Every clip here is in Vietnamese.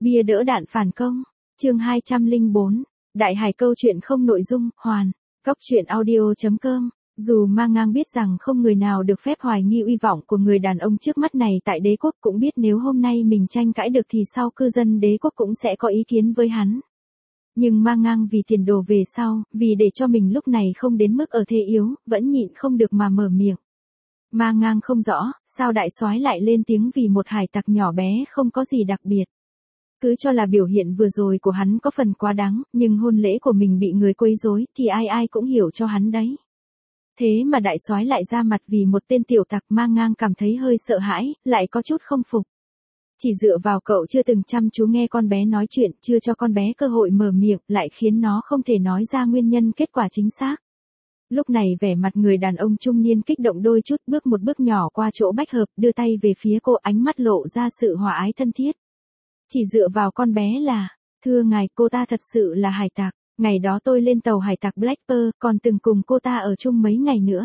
Bia đỡ đạn phản công. Chương 204. Đại hải câu chuyện không nội dung, hoàn. Góc truyện audio.com. Dù mang ngang biết rằng không người nào được phép hoài nghi uy vọng của người đàn ông trước mắt này tại đế quốc, cũng biết nếu hôm nay mình tranh cãi được thì sau cư dân đế quốc cũng sẽ có ý kiến với hắn. Nhưng mang ngang vì tiền đồ về sau, vì để cho mình lúc này không đến mức ở thế yếu, vẫn nhịn không được mà mở miệng. Mang ngang không rõ, sao đại soái lại lên tiếng vì một hải tặc nhỏ bé không có gì đặc biệt. Cứ cho là biểu hiện vừa rồi của hắn có phần quá đáng, nhưng hôn lễ của mình bị người quấy rối thì ai ai cũng hiểu cho hắn đấy. Thế mà đại soái lại ra mặt vì một tên tiểu tặc. Mang ngang cảm thấy hơi sợ hãi, lại có chút không phục. Chỉ dựa vào cậu chưa từng chăm chú nghe con bé nói chuyện, chưa cho con bé cơ hội mở miệng, lại khiến nó không thể nói ra nguyên nhân kết quả chính xác. Lúc này vẻ mặt người đàn ông trung niên kích động đôi chút, bước một bước nhỏ qua chỗ Bách Hợp, đưa tay về phía cô, ánh mắt lộ ra sự hòa ái thân thiết. Chỉ dựa vào con bé là, thưa ngài, cô ta thật sự là hải tặc. Ngày đó tôi lên tàu hải tặc Black Pearl, còn từng cùng cô ta ở chung mấy ngày nữa.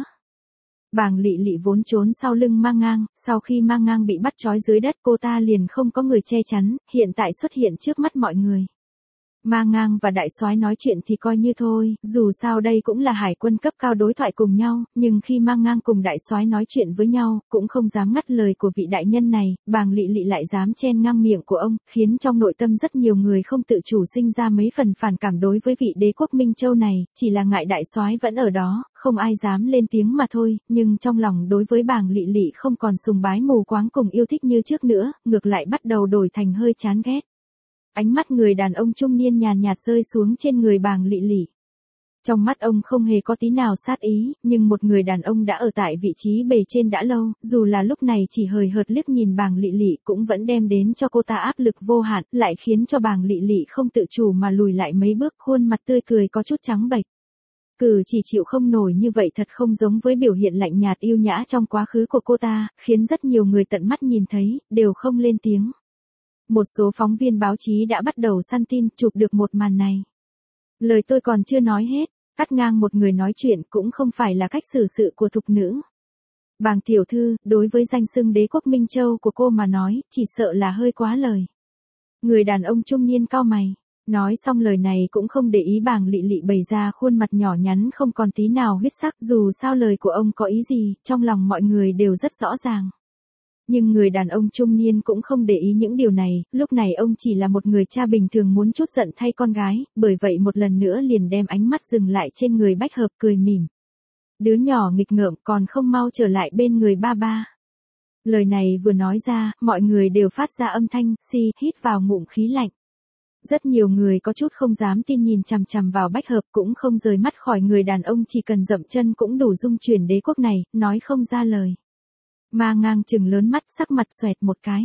Bàng Lị Lị vốn trốn sau lưng mang ngang, sau khi mang ngang bị bắt trói dưới đất cô ta liền không có người che chắn, hiện tại xuất hiện trước mắt mọi người. Mang ngang và đại soái nói chuyện thì coi như thôi, dù sao đây cũng là hải quân cấp cao đối thoại cùng nhau, nhưng khi mang ngang cùng đại soái nói chuyện với nhau, cũng không dám ngắt lời của vị đại nhân này, Bàng Lị Lị lại dám chen ngang miệng của ông, khiến trong nội tâm rất nhiều người không tự chủ sinh ra mấy phần phản cảm đối với vị đế quốc Minh Châu này, chỉ là ngại đại soái vẫn ở đó, không ai dám lên tiếng mà thôi, nhưng trong lòng đối với Bàng Lị Lị không còn sùng bái mù quáng cùng yêu thích như trước nữa, ngược lại bắt đầu đổi thành hơi chán ghét. Ánh mắt người đàn ông trung niên nhàn nhạt rơi xuống trên người Bàng Lị Lị. Trong mắt ông không hề có tí nào sát ý, nhưng một người đàn ông đã ở tại vị trí bề trên đã lâu, dù là lúc này chỉ hời hợt liếc nhìn Bàng Lị Lị cũng vẫn đem đến cho cô ta áp lực vô hạn, lại khiến cho Bàng Lị Lị không tự chủ mà lùi lại mấy bước, khuôn mặt tươi cười có chút trắng bệch. Cử chỉ chịu không nổi như vậy thật không giống với biểu hiện lạnh nhạt yêu nhã trong quá khứ của cô ta, khiến rất nhiều người tận mắt nhìn thấy, đều không lên tiếng. Một số phóng viên báo chí đã bắt đầu săn tin, chụp được một màn này. Lời tôi còn chưa nói hết, cắt ngang một người nói chuyện cũng không phải là cách xử sự của thục nữ. Bàng tiểu thư, đối với danh xưng đế quốc Minh Châu của cô mà nói, chỉ sợ là hơi quá lời. Người đàn ông trung niên cau mày, nói xong lời này cũng không để ý Bàng Lị Lị bày ra khuôn mặt nhỏ nhắn không còn tí nào huyết sắc, dù sao lời của ông có ý gì, trong lòng mọi người đều rất rõ ràng. Nhưng người đàn ông trung niên cũng không để ý những điều này, lúc này ông chỉ là một người cha bình thường muốn trút giận thay con gái, bởi vậy một lần nữa liền đem ánh mắt dừng lại trên người Bách Hợp, cười mỉm. Đứa nhỏ nghịch ngợm còn không mau trở lại bên người ba ba. Lời này vừa nói ra, mọi người đều phát ra âm thanh, hít vào ngụm khí lạnh. Rất nhiều người có chút không dám tin nhìn chằm chằm vào Bách Hợp, cũng không rời mắt khỏi người đàn ông chỉ cần dậm chân cũng đủ dung chuyển đế quốc này, nói không ra lời. Mang ngang chừng lớn mắt, sắc mặt xoẹt một cái.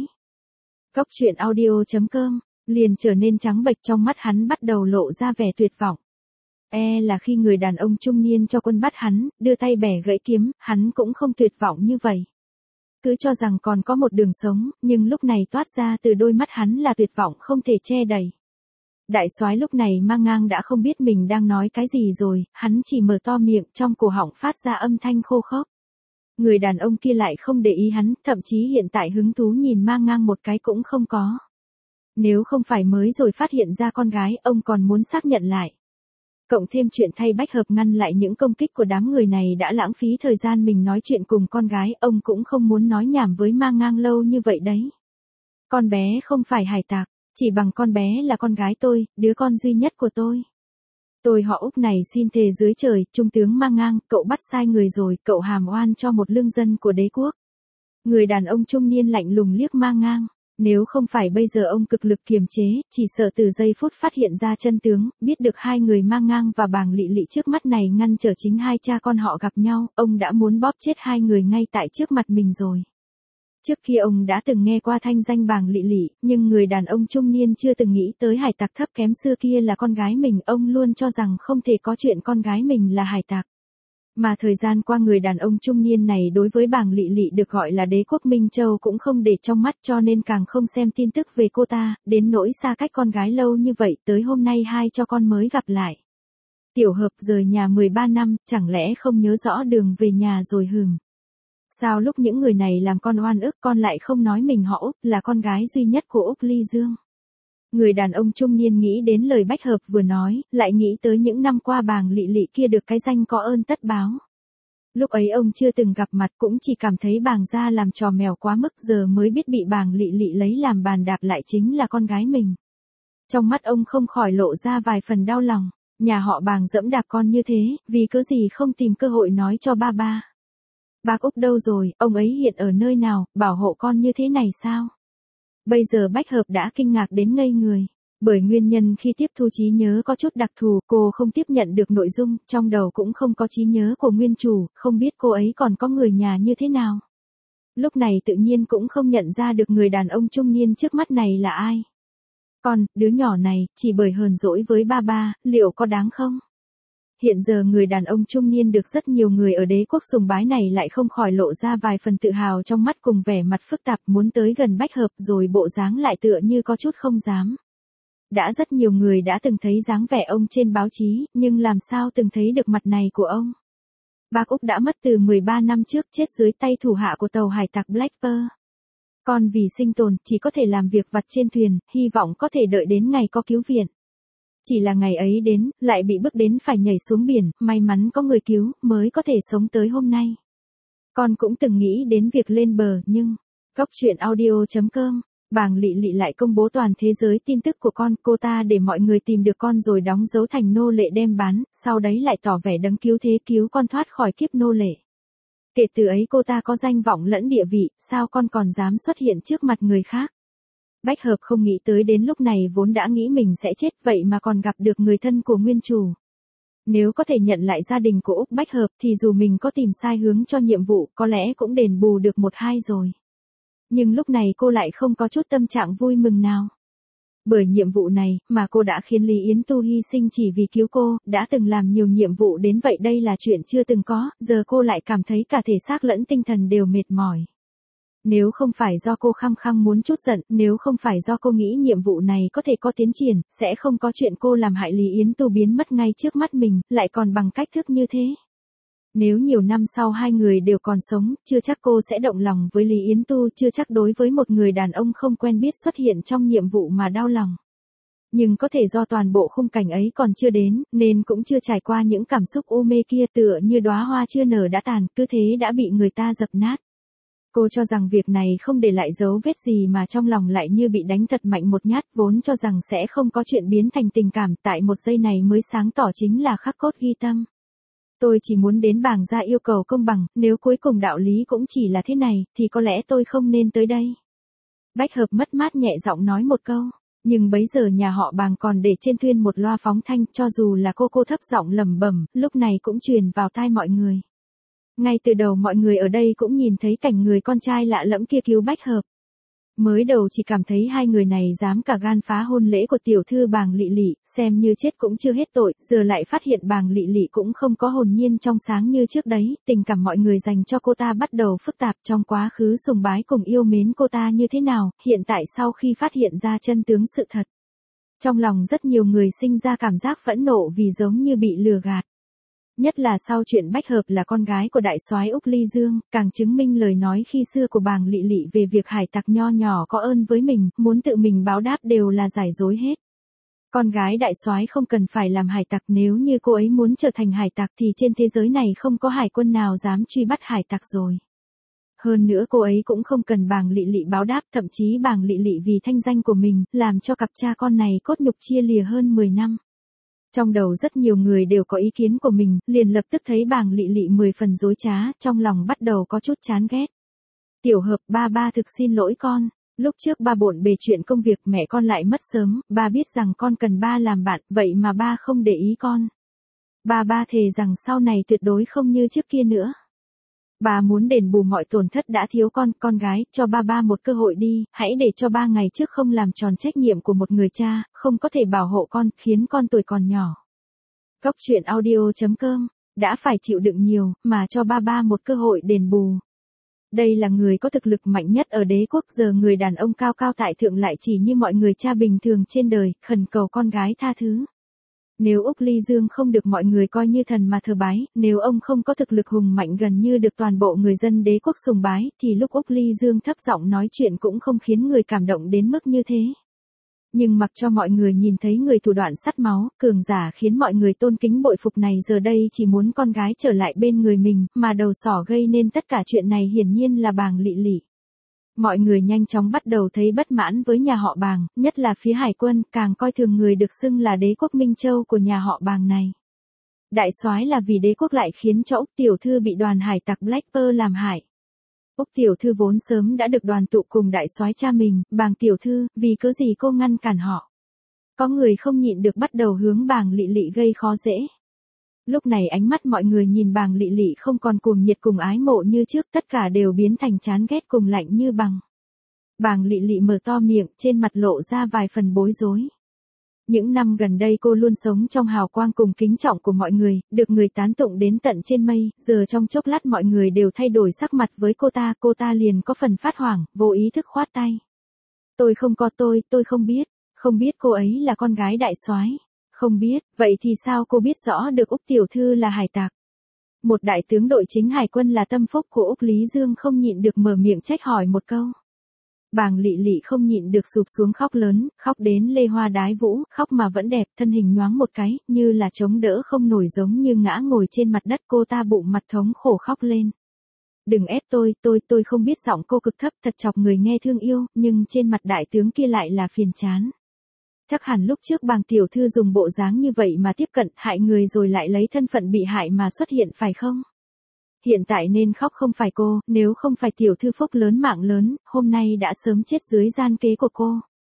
Góc truyện audio.com, liền trở nên trắng bệch, trong mắt hắn bắt đầu lộ ra vẻ tuyệt vọng. Là khi người đàn ông trung niên cho quân bắt hắn, đưa tay bẻ gãy kiếm, hắn cũng không tuyệt vọng như vậy. Cứ cho rằng còn có một đường sống, nhưng lúc này toát ra từ đôi mắt hắn là tuyệt vọng không thể che đậy. Đại soái lúc này mang ngang đã không biết mình đang nói cái gì rồi, hắn chỉ mở to miệng, trong cổ họng phát ra âm thanh khô khốc. Người đàn ông kia lại không để ý hắn, thậm chí hiện tại hứng thú nhìn mang ngang một cái cũng không có. Nếu không phải mới rồi phát hiện ra con gái, ông còn muốn xác nhận lại. Cộng thêm chuyện thay Bách Hợp ngăn lại những công kích của đám người này đã lãng phí thời gian mình nói chuyện cùng con gái, ông cũng không muốn nói nhảm với mang ngang lâu như vậy đấy. Con bé không phải hải tặc, chỉ bằng con bé là con gái tôi, đứa con duy nhất của tôi. Tôi họ Úc này xin thề dưới trời, trung tướng mang ngang, cậu bắt sai người rồi, cậu hàm oan cho một lương dân của đế quốc. Người đàn ông trung niên lạnh lùng liếc mang ngang, nếu không phải bây giờ ông cực lực kiềm chế, chỉ sợ từ giây phút phát hiện ra chân tướng, biết được hai người mang ngang và Bàng Lị Lị trước mắt này ngăn trở chính hai cha con họ gặp nhau, ông đã muốn bóp chết hai người ngay tại trước mặt mình rồi. Trước khi ông đã từng nghe qua thanh danh Bàng Lị Lị, nhưng người đàn ông trung niên chưa từng nghĩ tới hải tặc thấp kém xưa kia là con gái mình, ông luôn cho rằng không thể có chuyện con gái mình là hải tặc. Mà thời gian qua người đàn ông trung niên này đối với Bàng Lị Lị được gọi là đế quốc Minh Châu cũng không để trong mắt, cho nên càng không xem tin tức về cô ta, đến nỗi xa cách con gái lâu như vậy, tới hôm nay hai cho con mới gặp lại. Tiểu Hợp rời nhà 13 năm, chẳng lẽ không nhớ rõ đường về nhà rồi hừm. Sao lúc những người này làm con oan ức con lại không nói mình họ Úc là con gái duy nhất của Úc Ly Dương? Người đàn ông trung niên nghĩ đến lời Bách Hợp vừa nói, lại nghĩ tới những năm qua Bàng Lị Lị kia được cái danh có ơn tất báo. Lúc ấy ông chưa từng gặp mặt cũng chỉ cảm thấy Bàng gia làm trò mèo quá mức, giờ mới biết bị Bàng Lị Lị lấy làm bàn đạp lại chính là con gái mình. Trong mắt ông không khỏi lộ ra vài phần đau lòng, nhà họ Bàng dẫm đạp con như thế, vì cớ gì không tìm cơ hội nói cho ba ba. Bác Úc đâu rồi, ông ấy hiện ở nơi nào, bảo hộ con như thế này sao? Bây giờ Bách Hợp đã kinh ngạc đến ngây người. Bởi nguyên nhân khi tiếp thu trí nhớ có chút đặc thù, cô không tiếp nhận được nội dung, trong đầu cũng không có trí nhớ của nguyên chủ, không biết cô ấy còn có người nhà như thế nào. Lúc này tự nhiên cũng không nhận ra được người đàn ông trung niên trước mắt này là ai. Con, đứa nhỏ này, chỉ bởi hờn dỗi với ba ba, liệu có đáng không? Hiện giờ người đàn ông trung niên được rất nhiều người ở đế quốc sùng bái này lại không khỏi lộ ra vài phần tự hào trong mắt cùng vẻ mặt phức tạp muốn tới gần Bách Hợp rồi bộ dáng lại tựa như có chút không dám. Đã rất nhiều người đã từng thấy dáng vẻ ông trên báo chí, nhưng làm sao từng thấy được mặt này của ông. Bác Úc đã mất từ 13 năm trước, chết dưới tay thủ hạ của tàu hải tặc Black Pearl. Con vì sinh tồn, chỉ có thể làm việc vặt trên thuyền, hy vọng có thể đợi đến ngày có cứu viện. Chỉ là ngày ấy đến, lại bị bức đến phải nhảy xuống biển, may mắn có người cứu, mới có thể sống tới hôm nay. Con cũng từng nghĩ đến việc lên bờ, nhưng... Góc truyện audio.com, Bàng Lị Lị lại công bố toàn thế giới tin tức của con, cô ta để mọi người tìm được con rồi đóng dấu thành nô lệ đem bán, sau đấy lại tỏ vẻ đấng cứu thế cứu con thoát khỏi kiếp nô lệ. Kể từ ấy cô ta có danh vọng lẫn địa vị, sao con còn dám xuất hiện trước mặt người khác. Bách Hợp không nghĩ tới đến lúc này vốn đã nghĩ mình sẽ chết, vậy mà còn gặp được người thân của nguyên chủ. Nếu có thể nhận lại gia đình của Úc Bách Hợp thì dù mình có tìm sai hướng cho nhiệm vụ có lẽ cũng đền bù được một hai rồi. Nhưng lúc này cô lại không có chút tâm trạng vui mừng nào. Bởi nhiệm vụ này mà cô đã khiến Lý Yến Tu hy sinh chỉ vì cứu cô, đã từng làm nhiều nhiệm vụ đến vậy đây là chuyện chưa từng có, giờ cô lại cảm thấy cả thể xác lẫn tinh thần đều mệt mỏi. Nếu không phải do cô khăng khăng muốn trút giận, nếu không phải do cô nghĩ nhiệm vụ này có thể có tiến triển, sẽ không có chuyện cô làm hại Lý Yến Tu biến mất ngay trước mắt mình, lại còn bằng cách thức như thế. Nếu nhiều năm sau hai người đều còn sống, chưa chắc cô sẽ động lòng với Lý Yến Tu, chưa chắc đối với một người đàn ông không quen biết xuất hiện trong nhiệm vụ mà đau lòng. Nhưng có thể do toàn bộ khung cảnh ấy còn chưa đến, nên cũng chưa trải qua những cảm xúc u mê kia, tựa như đóa hoa chưa nở đã tàn, cứ thế đã bị người ta dập nát. Cô cho rằng việc này không để lại dấu vết gì mà trong lòng lại như bị đánh thật mạnh một nhát, vốn cho rằng sẽ không có chuyện biến thành tình cảm, tại một giây này mới sáng tỏ chính là khắc cốt ghi tâm. Tôi chỉ muốn đến Bàng gia yêu cầu công bằng, nếu cuối cùng đạo lý cũng chỉ là thế này, thì có lẽ tôi không nên tới đây. Bách Hợp mất mát nhẹ giọng nói một câu, nhưng bấy giờ nhà họ Bàng còn để trên thuyền một loa phóng thanh, cho dù là cô thấp giọng lẩm bẩm, lúc này cũng truyền vào tai mọi người. Ngay từ đầu mọi người ở đây cũng nhìn thấy cảnh người con trai lạ lẫm kia cứu Bách Hợp. Mới đầu chỉ cảm thấy hai người này dám cả gan phá hôn lễ của tiểu thư Bàng Lị Lị, xem như chết cũng chưa hết tội, giờ lại phát hiện Bàng Lị Lị cũng không có hồn nhiên trong sáng như trước đấy, tình cảm mọi người dành cho cô ta bắt đầu phức tạp, trong quá khứ sùng bái cùng yêu mến cô ta như thế nào, hiện tại sau khi phát hiện ra chân tướng sự thật. Trong lòng rất nhiều người sinh ra cảm giác phẫn nộ vì giống như bị lừa gạt. Nhất là sau chuyện Bách Hợp là con gái của đại soái Úc Ly Dương, càng chứng minh lời nói khi xưa của Bàng Lị Lị về việc hải tặc nho nhỏ có ơn với mình, muốn tự mình báo đáp đều là giả dối hết. Con gái đại soái không cần phải làm hải tặc, nếu như cô ấy muốn trở thành hải tặc thì trên thế giới này không có hải quân nào dám truy bắt hải tặc rồi. Hơn nữa cô ấy cũng không cần Bàng Lị Lị báo đáp, thậm chí Bàng Lị Lị vì thanh danh của mình, làm cho cặp cha con này cốt nhục chia lìa hơn 10 năm. Trong đầu rất nhiều người đều có ý kiến của mình, liền lập tức thấy Bàng Lị Lị 10 phần dối trá, trong lòng bắt đầu có chút chán ghét. Tiểu Hợp, ba thực xin lỗi con. Lúc trước ba bộn bề chuyện công việc, mẹ con lại mất sớm, ba biết rằng con cần ba làm bạn, vậy mà ba không để ý con. Ba thề rằng sau này tuyệt đối không như trước kia nữa. Ba muốn đền bù mọi tổn thất đã thiếu con gái, cho ba một cơ hội đi, hãy để cho ba ngày trước không làm tròn trách nhiệm của một người cha, không có thể bảo hộ con, khiến con tuổi còn nhỏ. Góc truyện audio.com, đã phải chịu đựng nhiều, mà cho ba một cơ hội đền bù. Đây là người có thực lực mạnh nhất ở đế quốc, giờ người đàn ông cao cao tại thượng lại chỉ như mọi người cha bình thường trên đời, khẩn cầu con gái tha thứ. Nếu Úc Ly Dương không được mọi người coi như thần mà thờ bái, nếu ông không có thực lực hùng mạnh gần như được toàn bộ người dân đế quốc sùng bái, thì lúc Úc Ly Dương thấp giọng nói chuyện cũng không khiến người cảm động đến mức như thế. Nhưng mặc cho mọi người nhìn thấy người thủ đoạn sắt máu, cường giả khiến mọi người tôn kính bội phục này giờ đây chỉ muốn con gái trở lại bên người mình, mà đầu sỏ gây nên tất cả chuyện này hiển nhiên là Bàng Lị Lị. Mọi người nhanh chóng bắt đầu thấy bất mãn với nhà họ Bàng, nhất là phía hải quân, càng coi thường người được xưng là đế quốc Minh Châu của nhà họ Bàng này. Đại soái là vì đế quốc lại khiến cho Úc tiểu thư bị đoàn hải tặc Black Pearl làm hại. Úc tiểu thư vốn sớm đã được đoàn tụ cùng đại soái cha mình, Bàng tiểu thư, vì cớ gì cô ngăn cản họ? Có người không nhịn được bắt đầu hướng Bàng Lị Lị gây khó dễ. Lúc này ánh mắt mọi người nhìn Bàng Lị Lị không còn cuồng nhiệt cùng ái mộ như trước, tất cả đều biến thành chán ghét cùng lạnh như băng. Bàng Lị Lị mở to miệng, trên mặt lộ ra vài phần bối rối. Những năm gần đây cô luôn sống trong hào quang cùng kính trọng của mọi người, được người tán tụng đến tận trên mây, giờ trong chốc lát mọi người đều thay đổi sắc mặt với cô ta liền có phần phát hoảng, vô ý thức khoát tay. Tôi không biết cô ấy là con gái đại soái. Không biết, vậy thì sao cô biết rõ được Úc tiểu thư là hải tặc? Một đại tướng đội chính hải quân là tâm phúc của Úc Lý Dương không nhịn được mở miệng trách hỏi một câu. Bàng Lị Lị không nhịn được sụp xuống khóc lớn, khóc đến lê hoa đái vũ, khóc mà vẫn đẹp, thân hình nhoáng một cái, như là chống đỡ không nổi giống như ngã ngồi trên mặt đất, cô ta bụng mặt thống khổ khóc lên. Đừng ép tôi không biết giọng cô cực thấp thật chọc người nghe thương yêu, nhưng trên mặt đại tướng kia lại là phiền chán. Chắc hẳn lúc trước Bàng tiểu thư dùng bộ dáng như vậy mà tiếp cận, hại người rồi lại lấy thân phận bị hại mà xuất hiện phải không? Hiện tại nên khóc không phải cô, nếu không phải tiểu thư phúc lớn mạng lớn, hôm nay đã sớm chết dưới gian kế của cô.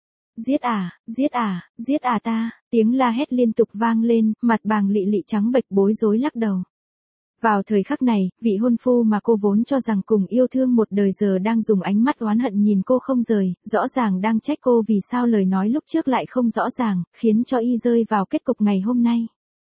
Giết ta, tiếng la hét liên tục vang lên, mặt Bàng Lị Lị trắng bệch bối rối lắc đầu. Vào thời khắc này, vị hôn phu mà cô vốn cho rằng cùng yêu thương một đời giờ đang dùng ánh mắt oán hận nhìn cô không rời, rõ ràng đang trách cô vì sao lời nói lúc trước lại không rõ ràng, khiến cho y rơi vào kết cục ngày hôm nay.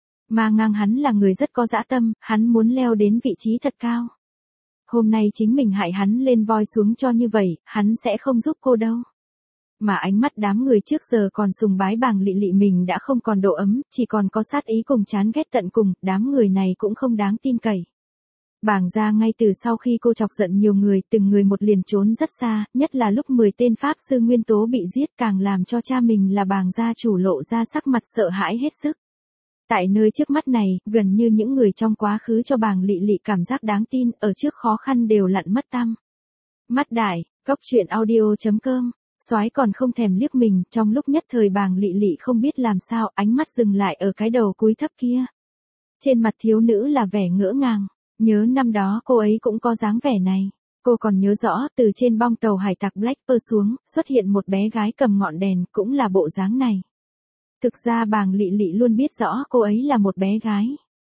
Mà ngang hắn là người rất có dã tâm, hắn muốn leo đến vị trí thật cao. Hôm nay chính mình hại hắn lên voi xuống cho như vậy, hắn sẽ không giúp cô đâu. Mà ánh mắt đám người trước giờ còn sùng bái Bàng Lị Lị mình đã không còn độ ấm, chỉ còn có sát ý cùng chán ghét tận cùng, đám người này cũng không đáng tin cậy. Bàng gia ngay từ sau khi cô chọc giận nhiều người, từng người một liền trốn rất xa, nhất là lúc 10 tên pháp sư nguyên tố bị giết càng làm cho cha mình là Bàng gia chủ lộ ra sắc mặt sợ hãi hết sức. Tại nơi trước mắt này, gần như những người trong quá khứ cho Bàng Lị Lị cảm giác đáng tin, ở trước khó khăn đều lặn mất tăm. Mắt đại, cóc truyện audio.com. Soái còn không thèm liếc mình, trong lúc nhất thời Bàng Lị Lị không biết làm sao, ánh mắt dừng lại ở cái đầu cúi thấp kia. Trên mặt thiếu nữ là vẻ ngỡ ngàng, nhớ năm đó cô ấy cũng có dáng vẻ này. Cô còn nhớ rõ, từ trên bong tàu hải tặc Black Pearl xuống, xuất hiện một bé gái cầm ngọn đèn, cũng là bộ dáng này. Thực ra Bàng Lị Lị luôn biết rõ cô ấy là một bé gái.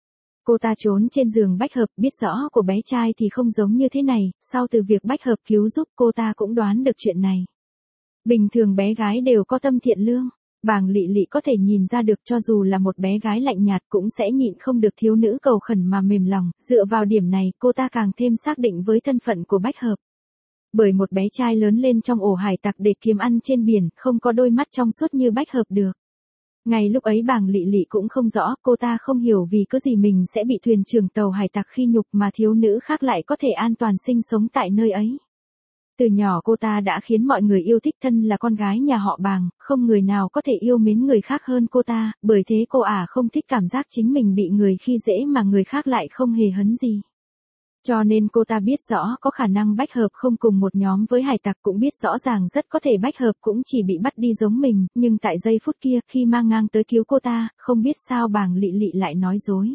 Cô ta trốn trên giường Bách Hợp, biết rõ của bé trai thì không giống như thế này, sau từ việc Bách Hợp cứu giúp cô ta cũng đoán được chuyện này. Bình thường bé gái đều có tâm thiện lương, Bàng Lị Lị có thể nhìn ra được cho dù là một bé gái lạnh nhạt cũng sẽ nhịn không được thiếu nữ cầu khẩn mà mềm lòng, dựa vào điểm này cô ta càng thêm xác định với thân phận của Bách Hợp. Bởi một bé trai lớn lên trong ổ hải tặc để kiếm ăn trên biển, không có đôi mắt trong suốt như Bách Hợp được. Ngay lúc ấy Bàng Lị Lị cũng không rõ, cô ta không hiểu vì cứ gì mình sẽ bị thuyền trưởng tàu hải tặc khi nhục mà thiếu nữ khác lại có thể an toàn sinh sống tại nơi ấy. Từ nhỏ cô ta đã khiến mọi người yêu thích, thân là con gái nhà họ Bàng, không người nào có thể yêu mến người khác hơn cô ta, bởi thế cô không thích cảm giác chính mình bị người khi dễ mà người khác lại không hề hấn gì. Cho nên cô ta biết rõ có khả năng Bách Hợp không cùng một nhóm với hải tặc, cũng biết rõ ràng rất có thể Bách Hợp cũng chỉ bị bắt đi giống mình, nhưng tại giây phút kia khi mang ngang tới cứu cô ta, không biết sao Bàng Lị Lị lại nói dối.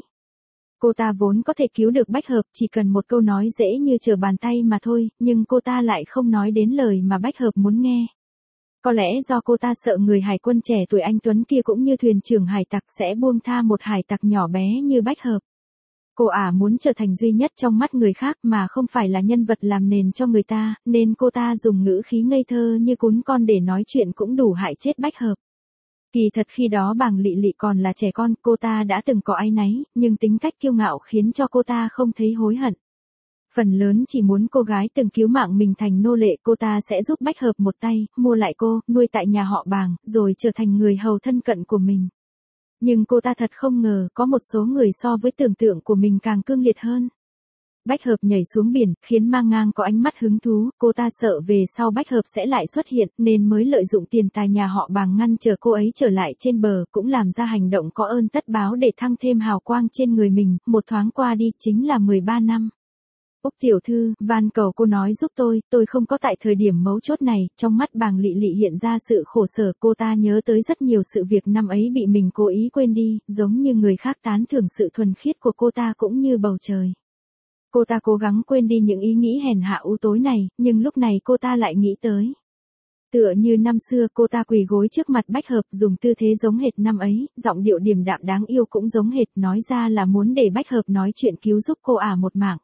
Cô ta vốn có thể cứu được Bách Hợp, chỉ cần một câu nói dễ như trở bàn tay mà thôi, nhưng cô ta lại không nói đến lời mà Bách Hợp muốn nghe. Có lẽ do cô ta sợ người hải quân trẻ tuổi anh tuấn kia cũng như thuyền trưởng hải tặc sẽ buông tha một hải tặc nhỏ bé như Bách Hợp. Cô muốn trở thành duy nhất trong mắt người khác mà không phải là nhân vật làm nền cho người ta, nên cô ta dùng ngữ khí ngây thơ như cún con để nói chuyện cũng đủ hại chết Bách Hợp. Kỳ thật khi đó Bàng Lị Lị còn là trẻ con, cô ta đã từng có áy náy, nhưng tính cách kiêu ngạo khiến cho cô ta không thấy hối hận. Phần lớn chỉ muốn cô gái từng cứu mạng mình thành nô lệ, cô ta sẽ giúp Bách Hợp một tay, mua lại cô, nuôi tại nhà họ Bàng, rồi trở thành người hầu thân cận của mình. Nhưng cô ta thật không ngờ, có một số người so với tưởng tượng của mình càng cương liệt hơn. Bách hợp nhảy xuống biển, khiến Ma Ngang có ánh mắt hứng thú, cô ta sợ về sau Bách hợp sẽ lại xuất hiện, nên mới lợi dụng tiền tài nhà họ Bàng ngăn chờ cô ấy trở lại trên bờ, cũng làm ra hành động có ơn tất báo để thăng thêm hào quang trên người mình, một thoáng qua đi, chính là 13 năm. Úc tiểu thư, van cầu cô nói giúp tôi không có tại thời điểm mấu chốt này, trong mắt Bàng Lị Lị hiện ra sự khổ sở, cô ta nhớ tới rất nhiều sự việc năm ấy bị mình cố ý quên đi, giống như người khác tán thưởng sự thuần khiết của cô ta cũng như bầu trời. Cô ta cố gắng quên đi những ý nghĩ hèn hạ u tối này, nhưng lúc này cô ta lại nghĩ tới. Tựa như năm xưa cô ta quỳ gối trước mặt Bách hợp dùng tư thế giống hệt năm ấy, giọng điệu điềm đạm đáng yêu cũng giống hệt, nói ra là muốn để Bách hợp nói chuyện cứu giúp cô một mạng.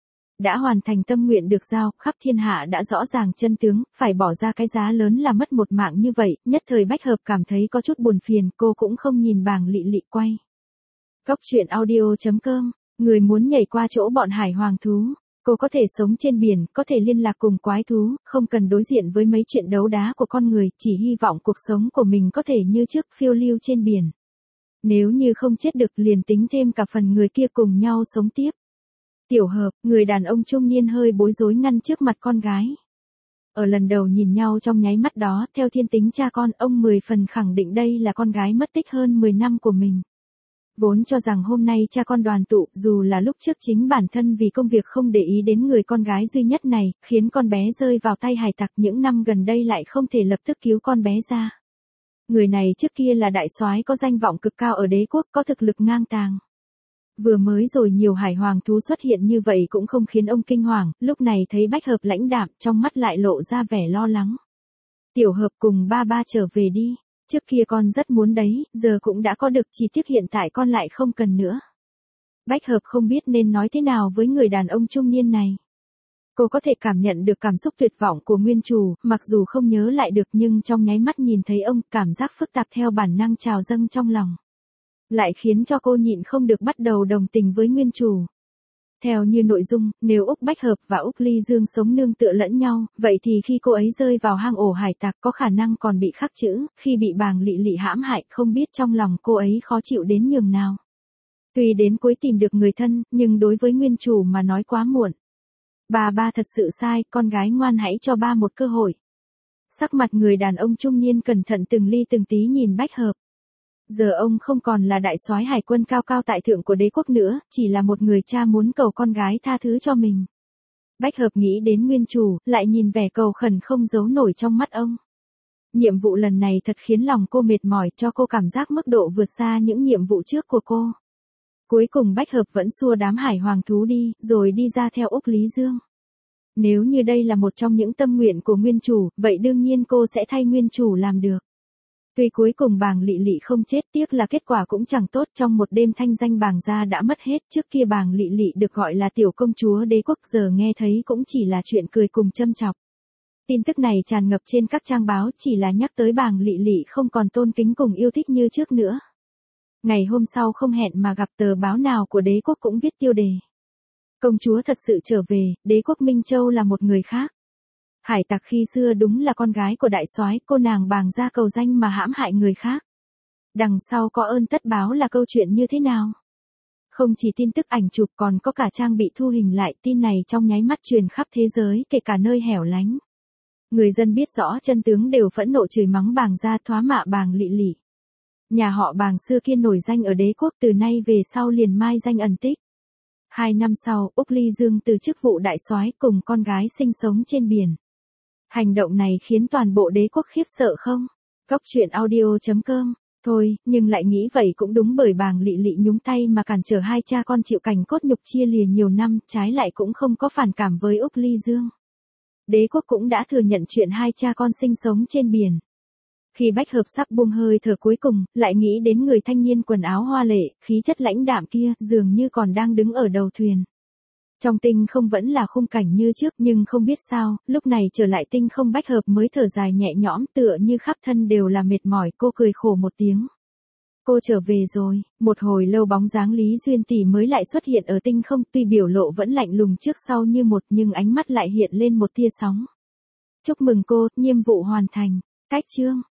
Đã hoàn thành tâm nguyện được giao, khắp thiên hạ đã rõ ràng chân tướng, phải bỏ ra cái giá lớn là mất một mạng như vậy, nhất thời Bách hợp cảm thấy có chút buồn phiền, cô cũng không nhìn Bàng Lị Lị quay. Cóc truyện audio.com, người muốn nhảy qua chỗ bọn hải hoàng thú, cô có thể sống trên biển, có thể liên lạc cùng quái thú, không cần đối diện với mấy chuyện đấu đá của con người, chỉ hy vọng cuộc sống của mình có thể như trước phiêu lưu trên biển. Nếu như không chết được liền tính thêm cả phần người kia cùng nhau sống tiếp. Tiểu hợp, người đàn ông trung niên hơi bối rối ngăn trước mặt con gái. Ở lần đầu nhìn nhau trong nháy mắt đó, theo thiên tính cha con, ông 10 phần khẳng định đây là con gái mất tích hơn 10 năm của mình. Vốn cho rằng hôm nay cha con đoàn tụ, dù là lúc trước chính bản thân vì công việc không để ý đến người con gái duy nhất này, khiến con bé rơi vào tay hải tặc, những năm gần đây lại không thể lập tức cứu con bé ra. Người này trước kia là đại soái có danh vọng cực cao ở đế quốc, có thực lực ngang tàng. Vừa mới rồi nhiều hải hoàng thú xuất hiện như vậy cũng không khiến ông kinh hoàng, lúc này thấy Bách hợp lãnh đạm, trong mắt lại lộ ra vẻ lo lắng. Tiểu hợp cùng ba trở về đi, trước kia con rất muốn đấy, giờ cũng đã có được, chỉ tiếc hiện tại con lại không cần nữa. Bách hợp không biết nên nói thế nào với người đàn ông trung niên này. Cô có thể cảm nhận được cảm xúc tuyệt vọng của nguyên chủ, mặc dù không nhớ lại được nhưng trong nháy mắt nhìn thấy ông, cảm giác phức tạp theo bản năng trào dâng trong lòng. Lại khiến cho cô nhịn không được bắt đầu đồng tình với nguyên chủ. Theo như nội dung, nếu Úc Bách Hợp và Úc Ly Dương sống nương tựa lẫn nhau, vậy thì khi cô ấy rơi vào hang ổ hải tặc có khả năng còn bị khắc chữ, khi bị Bàng Lị Lị hãm hại không biết trong lòng cô ấy khó chịu đến nhường nào. Tuy đến cuối tìm được người thân, nhưng đối với nguyên chủ mà nói quá muộn. Ba thật sự sai, con gái ngoan hãy cho ba một cơ hội. Sắc mặt người đàn ông trung niên cẩn thận từng ly từng tí nhìn Bách Hợp. Giờ ông không còn là đại soái hải quân cao cao tại thượng của đế quốc nữa, chỉ là một người cha muốn cầu con gái tha thứ cho mình. Bách hợp nghĩ đến nguyên chủ, lại nhìn vẻ cầu khẩn không giấu nổi trong mắt ông. Nhiệm vụ lần này thật khiến lòng cô mệt mỏi, cho cô cảm giác mức độ vượt xa những nhiệm vụ trước của cô. Cuối cùng Bách hợp vẫn xua đám hải hoàng thú đi, rồi đi ra theo Úc Lý Dương. Nếu như đây là một trong những tâm nguyện của nguyên chủ, vậy đương nhiên cô sẽ thay nguyên chủ làm được. Tuy cuối cùng Bàng Lị Lị không chết, tiếc là kết quả cũng chẳng tốt, trong một đêm thanh danh Bàng gia đã mất hết, trước kia Bàng Lị Lị được gọi là tiểu công chúa đế quốc, giờ nghe thấy cũng chỉ là chuyện cười cùng châm chọc. Tin tức này tràn ngập trên các trang báo, chỉ là nhắc tới Bàng Lị Lị không còn tôn kính cùng yêu thích như trước nữa. Ngày hôm sau không hẹn mà gặp, tờ báo nào của đế quốc cũng viết tiêu đề. Công chúa thật sự trở về, đế quốc Minh Châu là một người khác. Hải tặc khi xưa đúng là con gái của đại soái, cô nàng Bàng gia cầu danh mà hãm hại người khác. Đằng sau có ơn tất báo là câu chuyện như thế nào? Không chỉ tin tức ảnh chụp còn có cả trang bị thu hình lại, tin này trong nháy mắt truyền khắp thế giới, kể cả nơi hẻo lánh. Người dân biết rõ chân tướng đều phẫn nộ chửi mắng Bàng gia, thoá mạ Bàng Lị Lị. Nhà họ Bàng xưa kia nổi danh ở đế quốc, từ nay về sau liền mai danh ẩn tích. 2 năm sau, Úc Ly Dương từ chức vụ đại soái cùng con gái sinh sống trên biển. Hành động này khiến toàn bộ đế quốc khiếp sợ không? Cóc truyện audio.com. Thôi, nhưng lại nghĩ vậy cũng đúng, bởi Bàng Lị Lị nhúng tay mà cản trở hai cha con chịu cảnh cốt nhục chia lìa nhiều năm, trái lại cũng không có phản cảm với Úc Ly Dương. Đế quốc cũng đã thừa nhận chuyện hai cha con sinh sống trên biển. Khi Bách hợp sắp buông hơi thở cuối cùng, lại nghĩ đến người thanh niên quần áo hoa lệ, khí chất lãnh đạm kia, dường như còn đang đứng ở đầu thuyền. Trong tinh không vẫn là khung cảnh như trước, nhưng không biết sao, lúc này trở lại tinh không Bách hợp mới thở dài nhẹ nhõm, tựa như khắp thân đều là mệt mỏi, cô cười khổ một tiếng. Cô trở về rồi, một hồi lâu bóng dáng Lý Duyên tỷ mới lại xuất hiện ở tinh không, tuy biểu lộ vẫn lạnh lùng trước sau như một, nhưng ánh mắt lại hiện lên một tia sóng. Chúc mừng cô, nhiệm vụ hoàn thành. Cách chương.